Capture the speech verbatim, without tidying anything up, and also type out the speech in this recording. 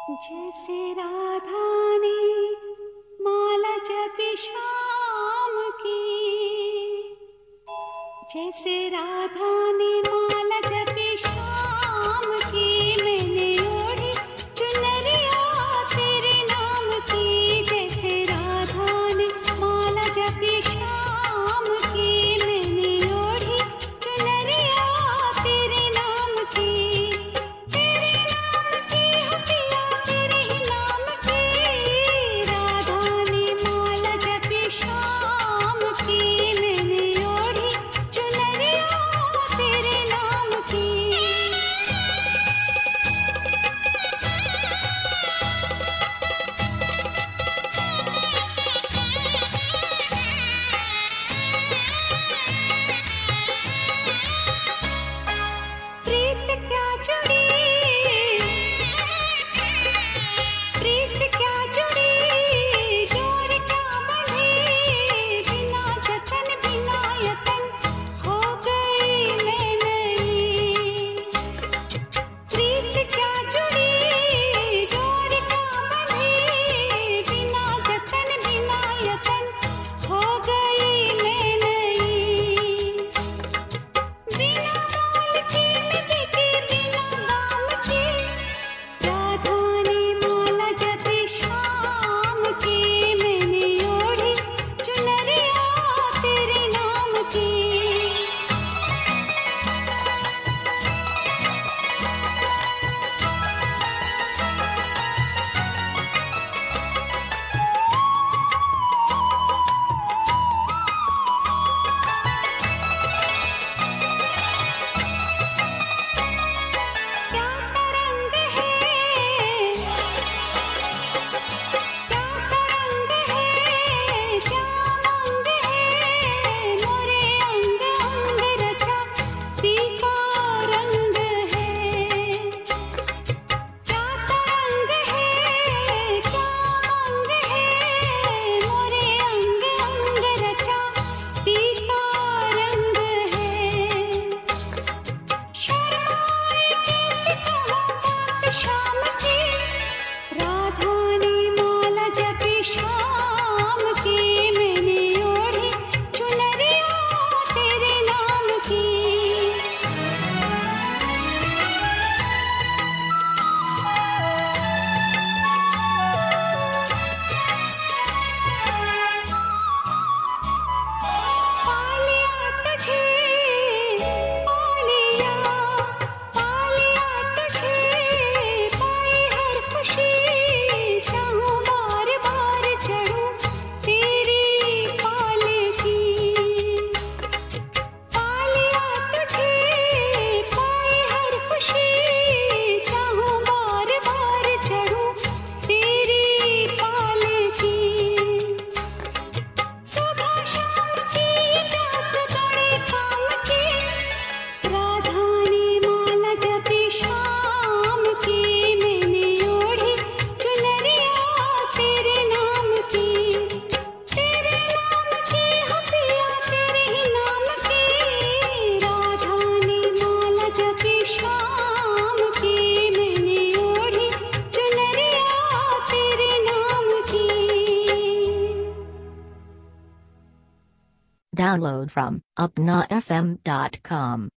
जैसे राधा ने माला जपी शाम की, जैसे राधा ने माला जपी शाम की, मैंने ओढ़ी चुनरिया तेरे नाम की। जैसे राधा ने माला जपी शाम की, मैंने ओढ़ी चुनरिया तेरे नाम की। तेरे नाम की हो पिया, तेरे ही नाम की। राधा ने माला जपी शाम की, मैंने ओढ़ी चुनरिया तेरे नाम की। प्रीत क्या जुड़ी, प्रीत क्या जुड़ी, जोर क्या बंधी, बिना जतन बिना यतन हो गई मैं नहीं। प्रीत क्या जुड़ी, जोर क्या बंधी, बिना जतन बिना यतन हो गई मैं नहीं। बिना मोल की लगी थी, बिना दाम की, राधा ने माला जपी शाम की, मैंने ओढ़ी चुनरिया तेरे नाम की। क्या तरंग है, क्या तरंग है, क्या मंग है, मोरे अंग अंग रचा पीका रंग है। क्या तरंग है, क्या मंग है, मोरे अंग अंग रचा पीका रंग है। शर्माए कैसे कहूँ बात शाम की, राधा ने माला जपी शाम की, मैंने ओढ़ी चुनरिया तेरे नाम की। पालिया तुझे, पालिया, पालिया तुझे, पाई हर खुशी, चाहूँ बार बार चढ़ूँ तेरी पालकी। पालिया तुझे, पाई हर खुशी, चाहूँ बार बार चढ़ूँ तेरी पालकी। सुबह शाम की प्यास बड़े काम की, राधा ने माला जपी शाम की, मैंने ओढ़ी चुनरिया तेरे नाम की। तेरे नाम की हो पिया, तेरे ही नाम की। राधा ने माला जपी शाम की, मैंने ओढ़ी चुनरिया तेरे नाम की। Download from upna f m dot com.